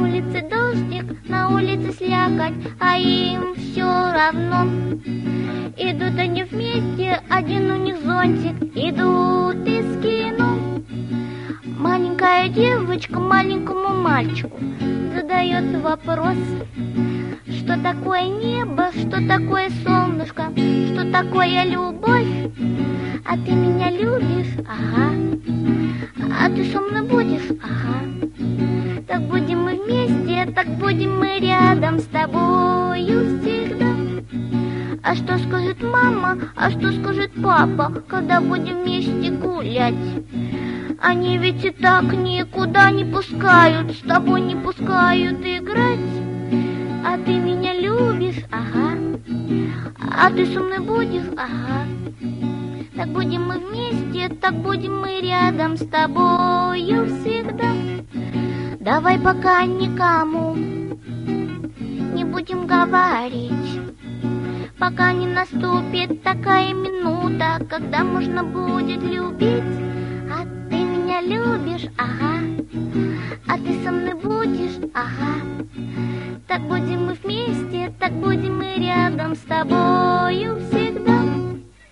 улице дождик, на улице слякоть, а им все равно. Идут они вместе, один у них зонтик, идут из кино. Маленькая девочка маленькому мальчику задает вопрос: что такое небо, что такое солнышко, что такое любовь? А ты меня любишь? Ага. А ты со мной будешь? Ага. Так будем мы вместе, так будем мы рядом с тобою всегда. А что скажет мама, а что скажет папа, когда будем вместе гулять? Они ведь и так никуда не пускают, с тобой не пускают играть. А ты меня любишь? Ага. А ты со мной будешь? Ага. Так будем мы вместе, так будем мы рядом с тобою всегда. Давай пока никому не будем говорить, пока не наступит такая минута, когда можно будет любить. А ты меня любишь? Ага. А ты со мной будешь? Ага. Так будем мы вместе, так будем мы рядом с тобою все.